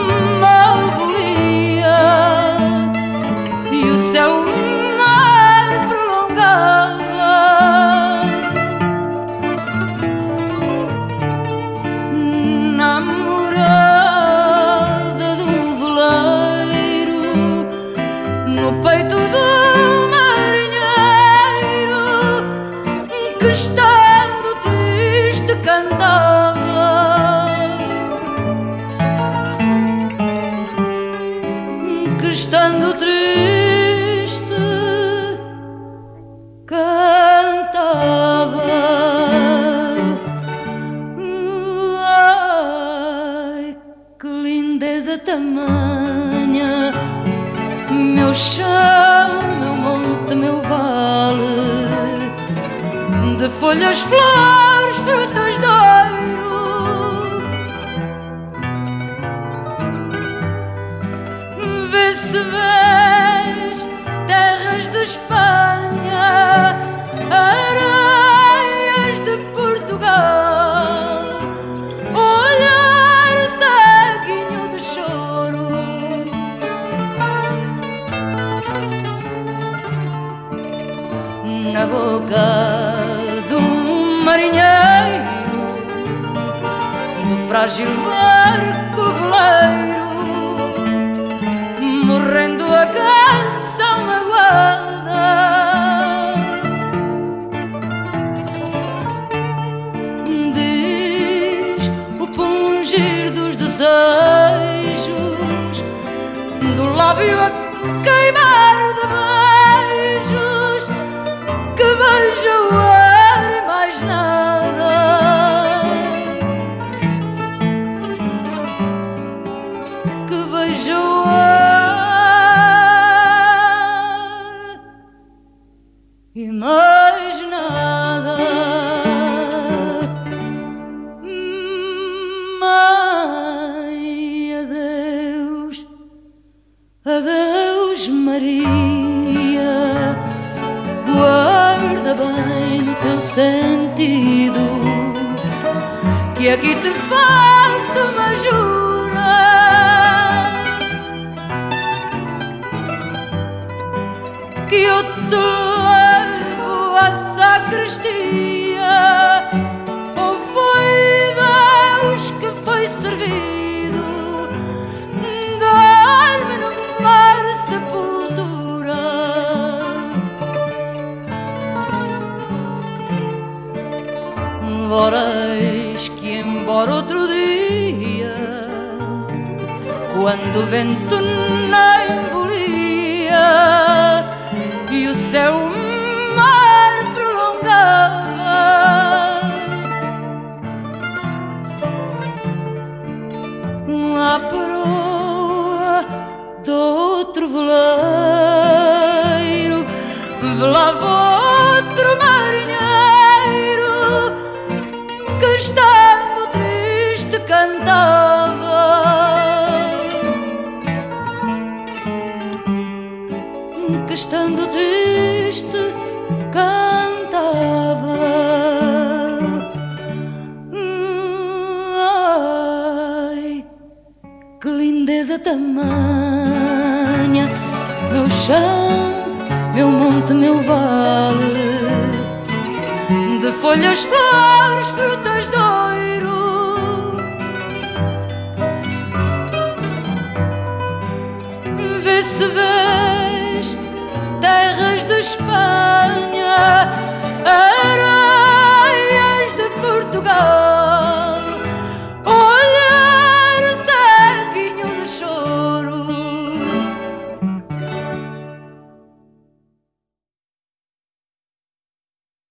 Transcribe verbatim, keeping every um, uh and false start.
mal bolia e o céu mar prolongava. Na morada de um veleiro, no peito do marinheiro, que estando triste cantava, que estando triste cantava. Ai, que lindeza tamanha, meu chão, meu monte, meu vale, de folhas, flores, frutas de ouro. Vê se vês terras de Espanha, areias de Portugal, olhar ceguinho de choro. Na boca de um marinheiro, do frágil barco veleiro, morrendo a canção magoada. Diz o pungir dos desejos, do lábio a queimar de beijos, que beija o ar e mais nada. Que beija o ar e mais nada. Mãe, adeus, adeus Maria, guarda bem no teu sentido, que aqui te faço uma jura, que eu te levo à sacristia. Ou foi Deus que foi servido, dar-me no mar sepultura. Ora eis que embora outro dia, quando o vento não embolia e o céu mar prolongava, a proa de outro veleiro velava outro marinheiro, que estando triste cantava, que estando triste cantava. Ai, que lindeza tamanha, meu chão, meu monte, meu vale, de folhas, flores, frutas de ouro. Vê se vês terras de Espanha,